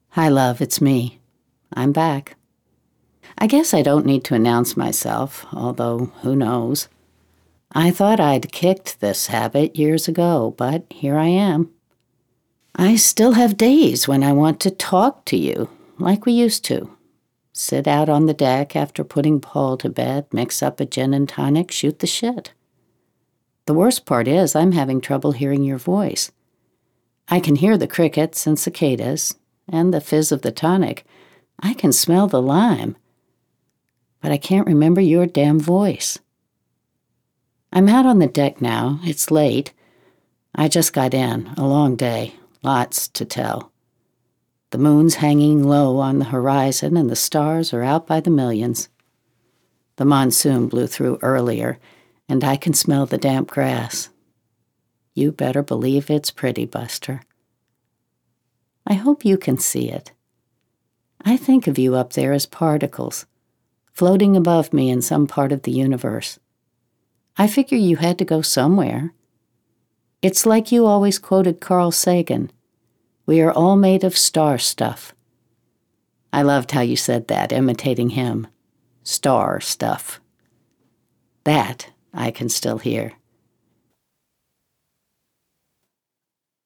Hi, love, it's me. I'm back. I guess I don't need to announce myself, although who knows. I thought I'd kicked this habit years ago, but here I am. I still have days when I want to talk to you, like we used to. Sit out on the deck after putting Paul to bed, mix up a gin and tonic, shoot the shit. The worst part is I'm having trouble hearing your voice. I can hear the crickets and cicadas, and the fizz of the tonic. I can smell the lime. But I can't remember your damn voice. I'm out on the deck now. It's late. I just got in. A long day. Lots to tell. The moon's hanging low on the horizon and the stars are out by the millions. The monsoon blew through earlier, and I can smell the damp grass. You better believe it's pretty, Buster. I hope you can see it. I think of you up there as particles, floating above me in some part of the universe. I figure you had to go somewhere. It's like you always quoted Carl Sagan. We are all made of star stuff. I loved how you said that, imitating him. Star stuff. That I can still hear.